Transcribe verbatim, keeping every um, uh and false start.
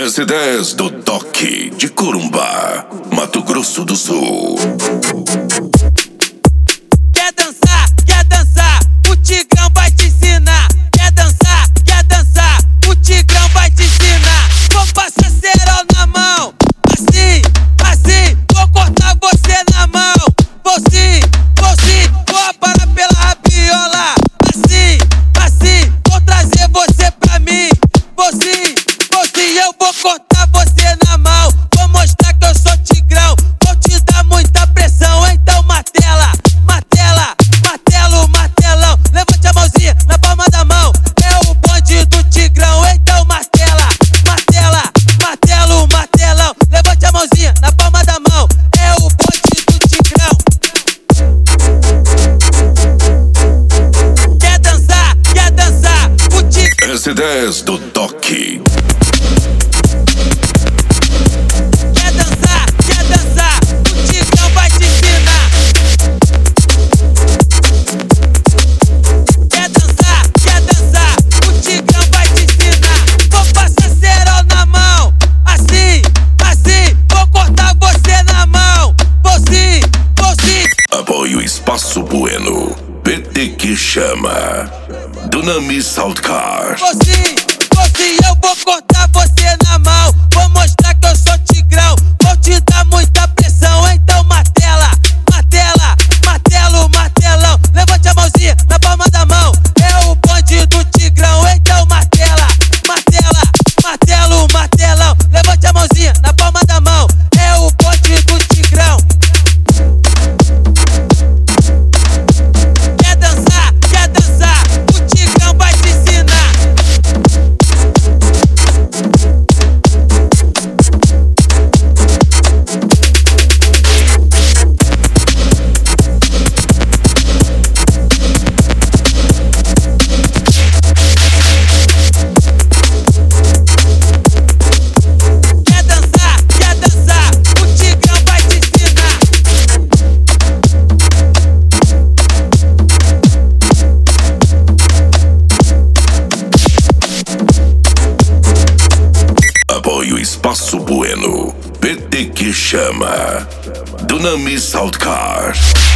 S dez do Toque de Corumbá, Mato Grosso do Sul. Quer dançar, quer dançar, o Tigrão vai te ensinar. Quer dançar, quer dançar, o Tigrão vai te ensinar. Vou passar cerol na mão, assim, assim, vou cortar você na mão. Vou sim, vou sim, vou parar pela rabiola. Assim, assim, vou trazer você pra mim. Vou sim, vou sim, eu vou cortar você na mão. Vou mostrar que eu sou Tigrão, vou te dar muita pressão. Então martela, martela, martelo, martelão. Levante a mãozinha na palma da mão, é o bonde do Tigrão. Então martela, martela, martelo, martelão. Levante a mãozinha na palma da mão, é o bonde do Tigrão. Quer dançar, quer dançar, o Tigrão. S dez do Toque. Quer dançar, quer dançar, o Tigrão vai te ensinar. Quer dançar, quer dançar, o Tigrão vai te ensinar. Vou passar cerol na mão, assim, assim, vou cortar você na mão. Vou sim, vou sim. Apoio Espaço Bueno, P T que chama, Dunamis Saltcar. Vou sim, vou sim, eu vou cortar você na mão. Vou mostrar que eu sou Tigrão, vou te dar muita pressão. Então martela, martela, martelo, martelão. Levante a mãozinha na palma da mão, é o bonde do Tigrão. Então martela, martela, martelo, martelão. Levante a mãozinha na palma da mão, é o bonde do Tigrão. Quer dançar, quer dançar, o Tigrão vai te ensinar. Quer dançar, quer dançar, o Tigrão vai te ensinar. Apoio Espaço Bueno, P T que chama, Dunamis Saltcar.